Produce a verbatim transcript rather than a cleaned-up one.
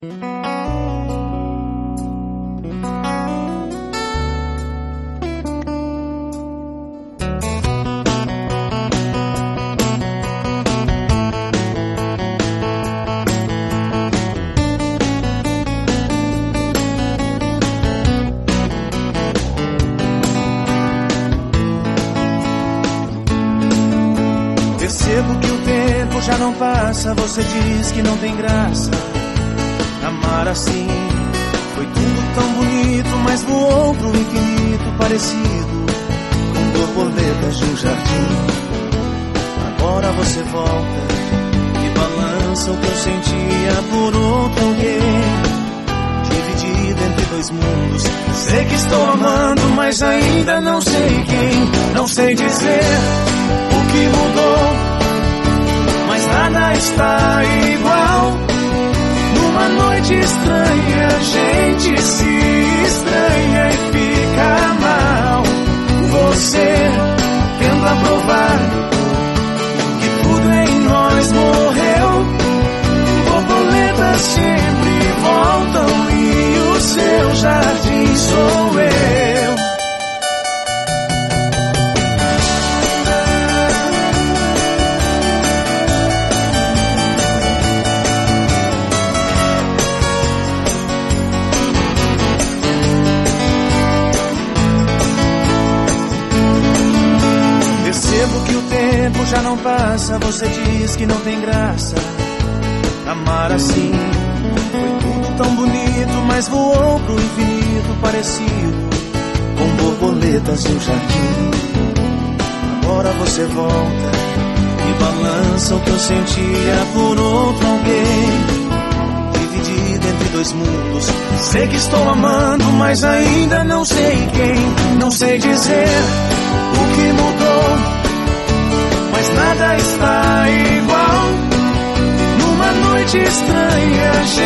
Percebo que o tempo já não passa, você diz que não tem graça. Amar assim foi tudo tão bonito, mas voou pro infinito, parecido com borboletas de um jardim. Agora você volta e balança o que eu sentia por outro alguém, dividido entre dois mundos. Sei que estou amando, mas ainda não sei quem. Não sei dizer o que mudou, mas nada está igual. Numa noite estranha, a gente se estranha e fica mal. Você tenta provar que tudo em nós morreu. Borboletas sempre voltam e o seu jardim sou eu. Percebo que o tempo já não passa, você diz que não tem graça. Amar assim foi tudo tão bonito, mas voou pro infinito, parecido com borboletas em um jardim. Agora você volta e balança o que eu sentia por outro alguém, dividido entre dois mundos. Sei que estou amando, mas ainda não sei quem. Não sei dizer o que mudou, mas nada está igual. Numa noite estranha,